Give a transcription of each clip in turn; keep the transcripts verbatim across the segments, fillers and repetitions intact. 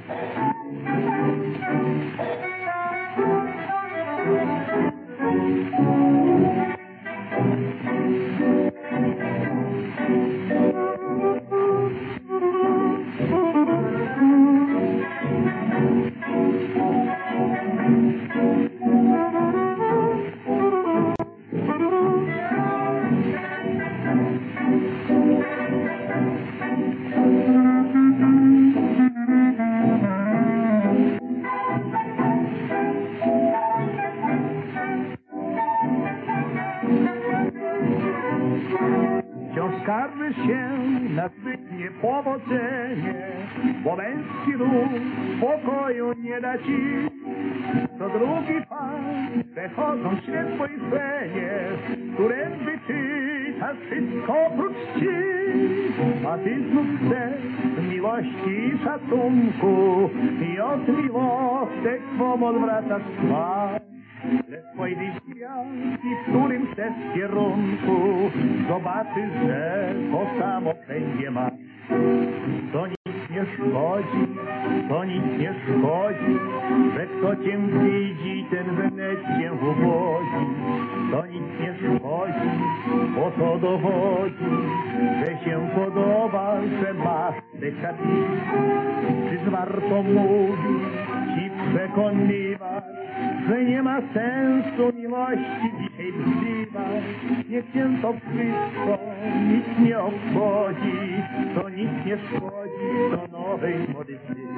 Wciąż skarży się na zwykłe powodzenie, bo męski ruch spokoju nie da ci. Co drugi pan przechodzą ślep spojrzenie, którędy czytasz wszystko oprócz ci. A ty znów chcesz miłości i szacunku i od miłostek swą odwracasz twarz. Lecz spojrzysz i w którym chcesz kierunku, zobaczysz, że to samo wszędzie masz. To nic nie szkodzi, to nic nie szkodzi, że kto cię widzi, ten wnet cię uwodzi. To nic nie szkodzi, bo to dowodzi, że się podoba, że masz dekapit. Czyż warto mówić ci przekonywać, że nie ma sensu miłości dzisiaj wzywać? Niech cię to wszystko nic nie obchodzi, to nic nie szkodzi do nowej młody styl.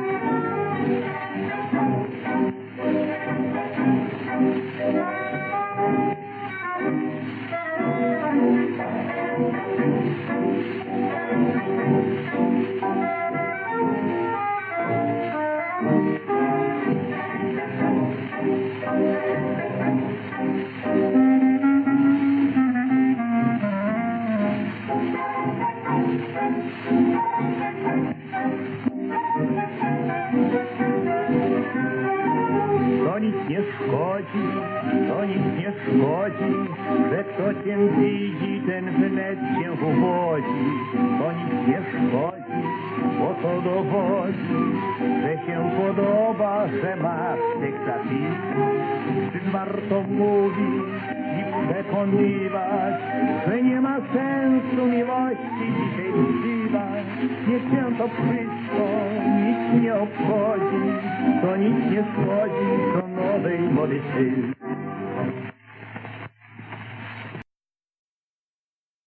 To nic nie szkodzi, to nic nie szkodzi, że kto cię widzi, ten wnet cię uwodzi. To nic nie szkodzi, bo to dowodzi, że się podoba, że masz dekapit. Czyż warto mówić i przekonywać, że nie ma sensu miłości dzisiaj wzywać? Niech cię to wszystko nic nie obchodzi, to nic nie szkodzi do nowej mody styl.